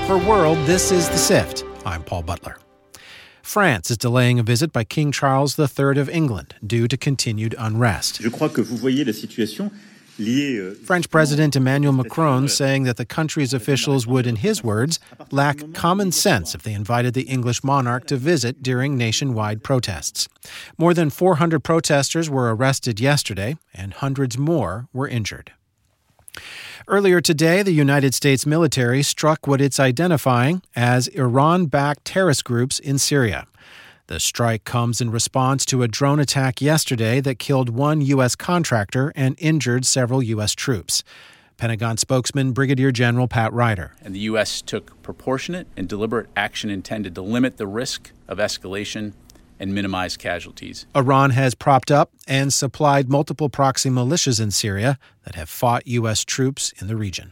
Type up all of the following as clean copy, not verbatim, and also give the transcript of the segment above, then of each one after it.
For World, this is The Sift. I'm Paul Butler. France is delaying a visit by King Charles III of England due to continued unrest. French President Emmanuel Macron saying that the country's officials would, in his words, lack common sense if they invited the English monarch to visit during nationwide protests. More than 400 protesters were arrested yesterday, and hundreds more were injured. Earlier today, the United States military struck what it's identifying as Iran-backed terrorist groups in Syria. The strike comes in response to a drone attack yesterday that killed one U.S. contractor and injured several U.S. troops. Pentagon spokesman Brigadier General Pat Ryder. And the U.S. took proportionate and deliberate action intended to limit the risk of escalation and minimize casualties. Iran has propped up and supplied multiple proxy militias in Syria that have fought U.S. troops in the region.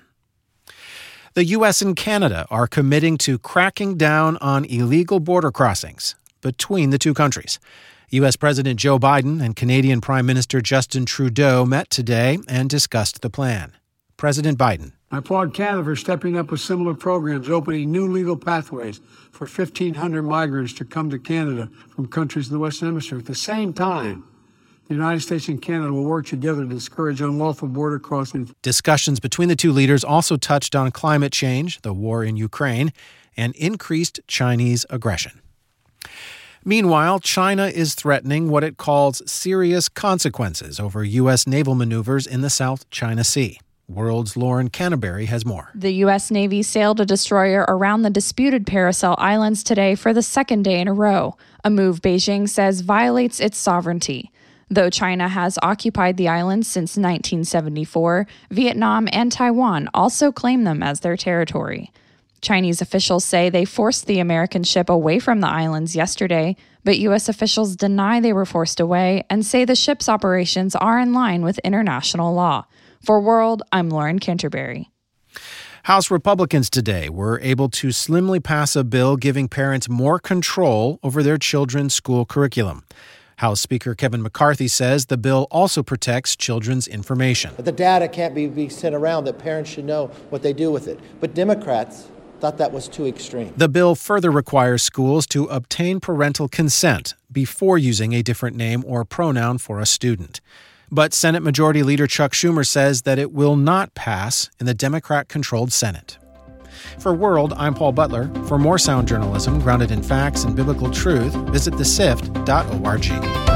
The U.S. and Canada are committing to cracking down on illegal border crossings between the two countries. U.S. President Joe Biden and Canadian Prime Minister Justin Trudeau met today and discussed the plan. President Biden. I applaud Canada for stepping up with similar programs, opening new legal pathways for 1,500 migrants to come to Canada from countries in the Western Hemisphere. At the same time, the United States and Canada will work together to discourage unlawful border crossings. Discussions between the two leaders also touched on climate change, the war in Ukraine, and increased Chinese aggression. Meanwhile, China is threatening what it calls serious consequences over U.S. naval maneuvers in the South China Sea. World's Lauren Canterbury has more. The U.S. Navy sailed a destroyer around the disputed Paracel Islands today for the second day in a row, a move Beijing says violates its sovereignty. Though China has occupied the islands since 1974, Vietnam and Taiwan also claim them as their territory. Chinese officials say they forced the American ship away from the islands yesterday, but U.S. officials deny they were forced away and say the ship's operations are in line with international law. For World, I'm Lauren Canterbury. House Republicans today were able to slimly pass a bill giving parents more control over their children's school curriculum. House Speaker Kevin McCarthy says the bill also protects children's information. But the data can't be sent around, that parents should know what they do with it. But Democrats thought that was too extreme. The bill further requires schools to obtain parental consent before using a different name or pronoun for a student. But Senate Majority Leader Chuck Schumer says that it will not pass in the Democrat-controlled Senate. For World, I'm Paul Butler. For more sound journalism grounded in facts and biblical truth, visit thesift.org.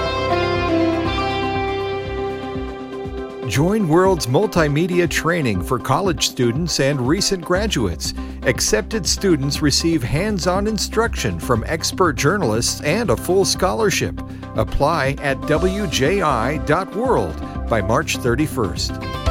Join World's multimedia training for college students and recent graduates. Accepted students receive hands-on instruction from expert journalists and a full scholarship. Apply at wji.world by March 31st.